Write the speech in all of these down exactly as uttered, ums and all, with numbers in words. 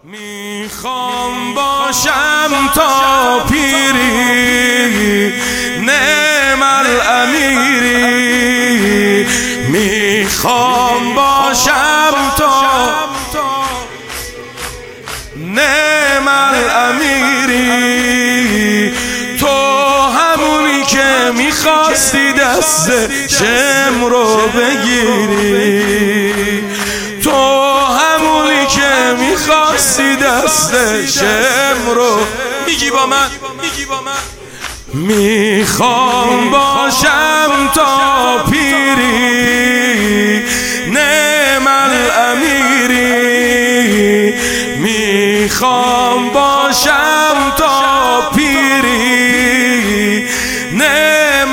میخوام باشم تا پیری نعم الامیری، میخوام باشم تا نعم الامیری، تو همونی که میخواستی دست شم رو بگیری، تو همونی که میخواستی دست شم رو میگی با من، میگی با من. میخوام باشم تا پیری نعم الامیری، میخوام باشم تا پیری نعم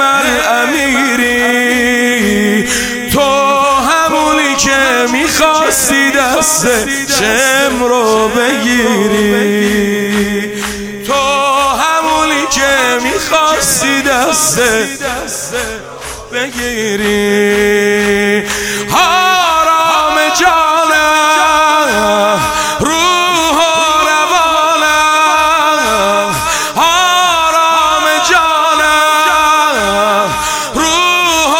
الامیری، تو همونی که میخواستی دست شم رو بگیری، تو همونی که میخواستی دست بگیری. آرام جانم، روح و روانم، آرام جانم، روح و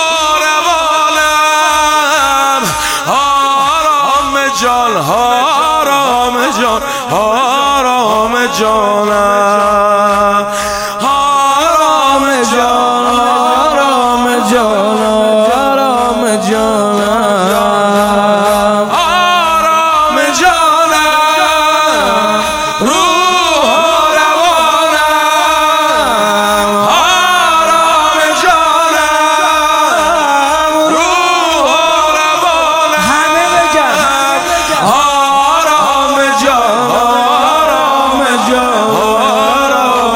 روانم، آرام جان، آرام جان، آرام جانم، آرام جان، آرام جان، آرام جانم، آرام جانم، روح و روانم، آرام جانم، روح و روانم، همه بگن آرام جان، آرام جان، آرام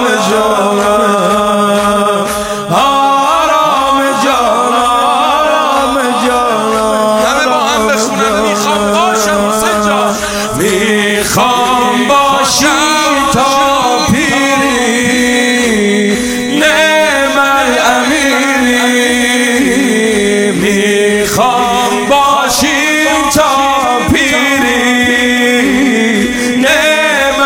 جانم، آرام جان، آرام جانم. همه با هم بخونن. میخوام باشم حسین جان، میخوام باشم تا پیری نعم الامیری، میخوام باشیم تا پیری نعم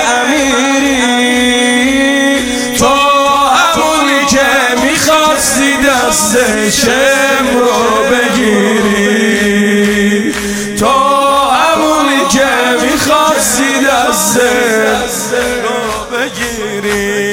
الامیری، تو همونی که میخواستی دست شم رو بگیری، تو همونی که میخواستی دست رو بگیری.